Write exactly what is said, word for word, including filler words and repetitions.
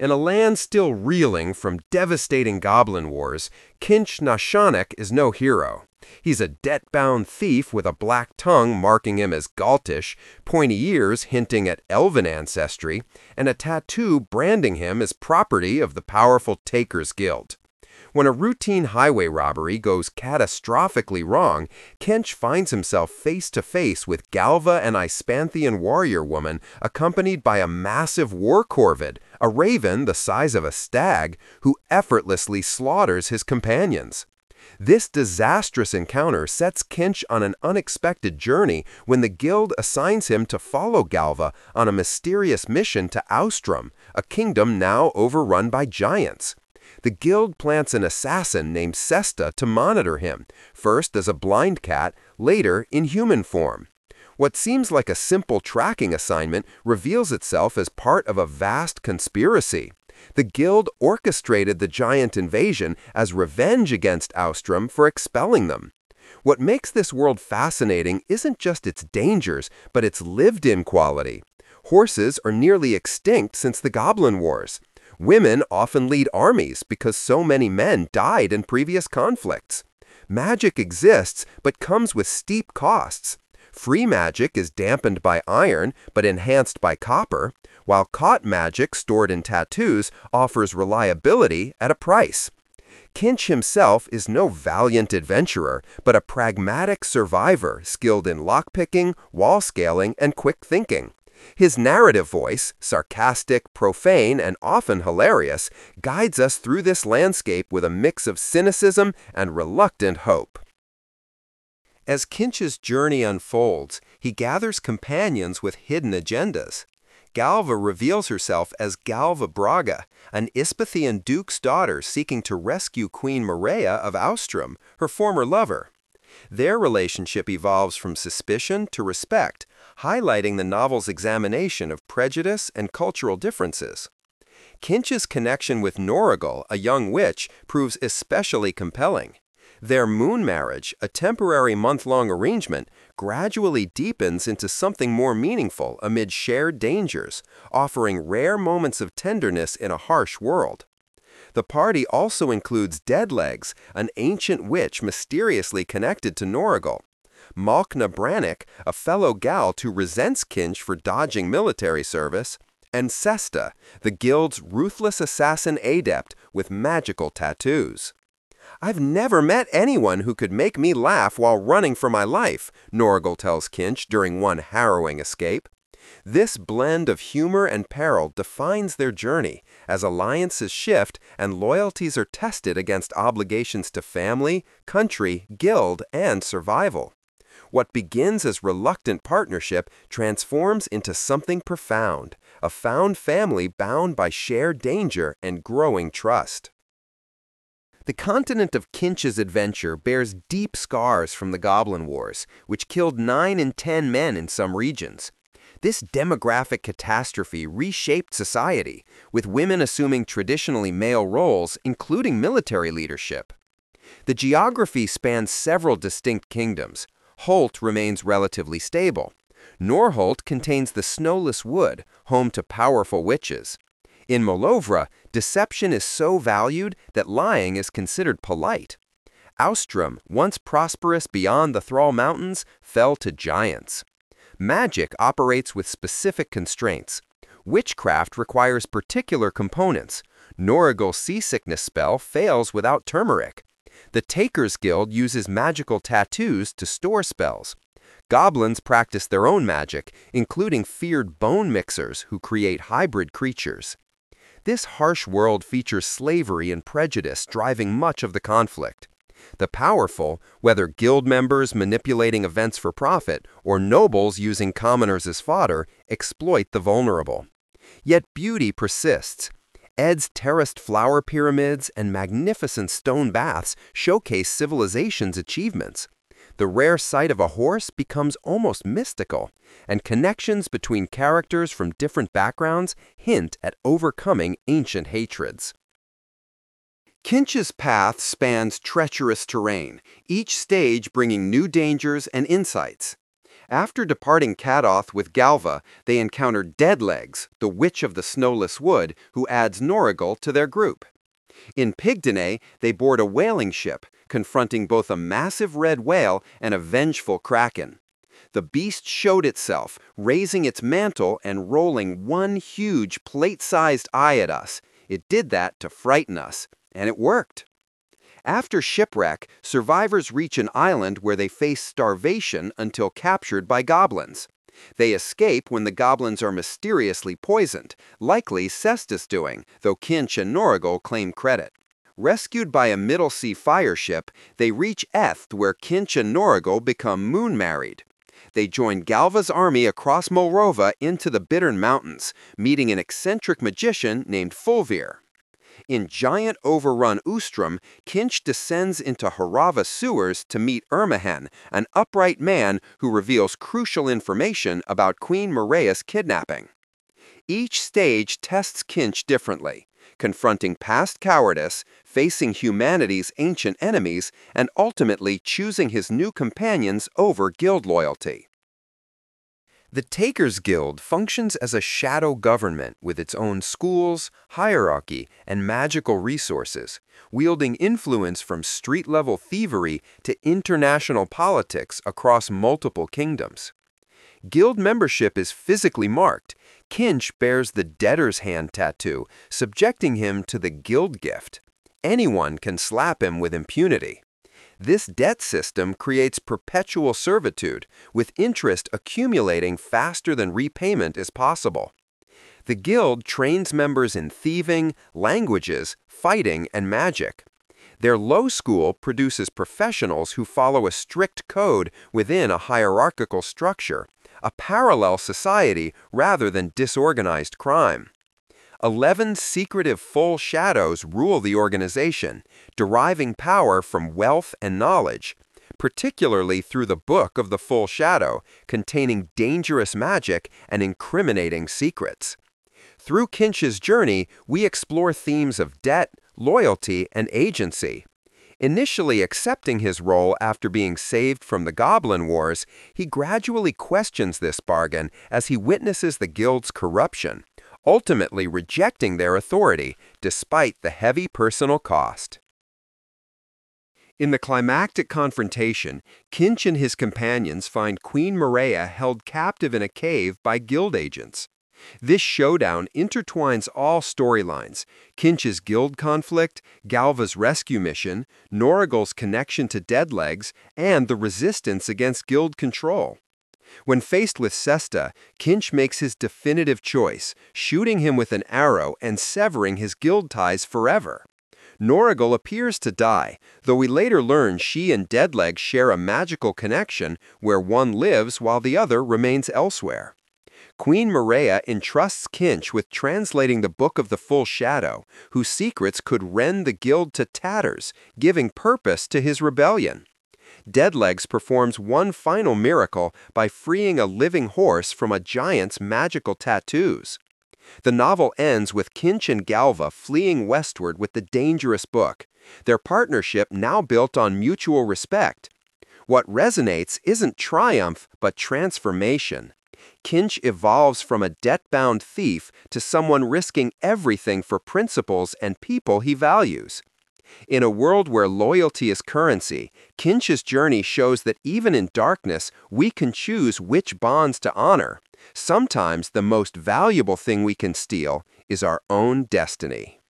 In a land still reeling from devastating goblin wars, Kinch Nashanik is no hero. He's a debt-bound thief with a black tongue marking him as Galtish, pointy ears hinting at elven ancestry, and a tattoo branding him as property of the powerful Takers Guild. When a routine highway robbery goes catastrophically wrong, Kinch finds himself face-to-face with Galva, an Ispanthian warrior woman, accompanied by a massive war corvid, a raven the size of a stag, who effortlessly slaughters his companions. This disastrous encounter sets Kinch on an unexpected journey when the guild assigns him to follow Galva on a mysterious mission to Austrum, a kingdom now overrun by giants. The guild plants an assassin named Sesta to monitor him, first as a blind cat, later in human form. What seems like a simple tracking assignment reveals itself as part of a vast conspiracy. The guild orchestrated the giant invasion as revenge against Austrum for expelling them. What makes this world fascinating isn't just its dangers, but its lived-in quality. Horses are nearly extinct since the Goblin Wars. Women often lead armies because so many men died in previous conflicts. Magic exists, but comes with steep costs. Free magic is dampened by iron, but enhanced by copper, while caught magic stored in tattoos offers reliability at a price. Kinch himself is no valiant adventurer, but a pragmatic survivor skilled in lockpicking, wall scaling, and quick thinking. His narrative voice, sarcastic, profane, and often hilarious, guides us through this landscape with a mix of cynicism and reluctant hope. As Kinch's journey unfolds, he gathers companions with hidden agendas. Galva reveals herself as Galva Braga, an Ispathian duke's daughter seeking to rescue Queen Maria of Austrum, her former lover. Their relationship evolves from suspicion to respect, highlighting the novel's examination of prejudice and cultural differences. Kinch's connection with Norigal, a young witch, proves especially compelling. Their moon marriage, a temporary month-long arrangement, gradually deepens into something more meaningful amid shared dangers, offering rare moments of tenderness in a harsh world. The party also includes Deadlegs, an ancient witch mysteriously connected to Norigal, Malkna Brannick, a fellow Galt who resents Kinch for dodging military service, and Sesta, the guild's ruthless assassin adept with magical tattoos. "I've never met anyone who could make me laugh while running for my life," Norigal tells Kinch during one harrowing escape. This blend of humor and peril defines their journey, as alliances shift and loyalties are tested against obligations to family, country, guild, and survival. What begins as reluctant partnership transforms into something profound, a found family bound by shared danger and growing trust. The continent of Kinch's adventure bears deep scars from the Goblin Wars, which killed nine in ten men in some regions. This demographic catastrophe reshaped society, with women assuming traditionally male roles, including military leadership. The geography spans several distinct kingdoms. Holt remains relatively stable. Norholt contains the Snowless Wood, home to powerful witches. In Molovra, deception is so valued that lying is considered polite. Austrum, once prosperous beyond the Thrall Mountains, fell to giants. Magic operates with specific constraints. Witchcraft requires particular components. Norigal's seasickness spell fails without turmeric. The Takers Guild uses magical tattoos to store spells. Goblins practice their own magic, including feared bone mixers who create hybrid creatures. This harsh world features slavery and prejudice driving much of the conflict. The powerful, whether guild members manipulating events for profit or nobles using commoners as fodder, exploit the vulnerable. Yet beauty persists. Ed's terraced flower pyramids and magnificent stone baths showcase civilization's achievements. The rare sight of a horse becomes almost mystical, and connections between characters from different backgrounds hint at overcoming ancient hatreds. Kinch's path spans treacherous terrain, each stage bringing new dangers and insights. After departing Kadoth with Galva, they encounter Deadlegs, the Witch of the Snowless Wood, who adds Norrigal to their group. In Pigdene, they board a whaling ship, confronting both a massive red whale and a vengeful kraken. The beast showed itself, raising its mantle and rolling one huge plate-sized eye at us. It did that to frighten us, and it worked. After shipwreck, survivors reach an island where they face starvation until captured by goblins. They escape when the goblins are mysteriously poisoned, likely Cestus doing, though Kinch and Norrigal claim credit. Rescued by a Middle Sea fire ship, they reach Etht where Kinch and Norrigal become moon-married. They join Galva's army across Molrova into the Bittern Mountains, meeting an eccentric magician named Fulvir. In giant overrun Ustrum, Kinch descends into Harava sewers to meet Ermahen, an upright man who reveals crucial information about Queen Morea's kidnapping. Each stage tests Kinch differently, confronting past cowardice, facing humanity's ancient enemies, and ultimately choosing his new companions over guild loyalty. The Takers Guild functions as a shadow government with its own schools, hierarchy, and magical resources, wielding influence from street-level thievery to international politics across multiple kingdoms. Guild membership is physically marked. Kinch bears the Debtor's Hand tattoo, subjecting him to the guild gift. Anyone can slap him with impunity. This debt system creates perpetual servitude, with interest accumulating faster than repayment is possible. The guild trains members in thieving, languages, fighting, and magic. Their low school produces professionals who follow a strict code within a hierarchical structure, a parallel society rather than disorganized crime. Eleven secretive full shadows rule the organization, deriving power from wealth and knowledge, particularly through the Book of the Full Shadow, containing dangerous magic and incriminating secrets. Through Kinch's journey, we explore themes of debt, loyalty, and agency. Initially accepting his role after being saved from the Goblin Wars, he gradually questions this bargain as he witnesses the guild's corruption, ultimately rejecting their authority despite the heavy personal cost. In the climactic confrontation, Kinch and his companions find Queen Morea held captive in a cave by guild agents. This showdown intertwines all storylines: Kinch's guild conflict, Galva's rescue mission, Norrigal's connection to Deadlegs, and the resistance against guild control. When faced with Cesta, Kinch makes his definitive choice, shooting him with an arrow and severing his guild ties forever. Norrigal appears to die, though we later learn she and Deadlegs share a magical connection where one lives while the other remains elsewhere. Queen Morea entrusts Kinch with translating the Book of the Full Shadow, whose secrets could rend the guild to tatters, giving purpose to his rebellion. Deadlegs performs one final miracle by freeing a living horse from a giant's magical tattoos. The novel ends with Kinch and Galva fleeing westward with the dangerous book, their partnership now built on mutual respect. What resonates isn't triumph, but transformation. Kinch evolves from a debt-bound thief to someone risking everything for principles and people he values. In a world where loyalty is currency, Kinch's journey shows that even in darkness, we can choose which bonds to honor. Sometimes the most valuable thing we can steal is our own destiny.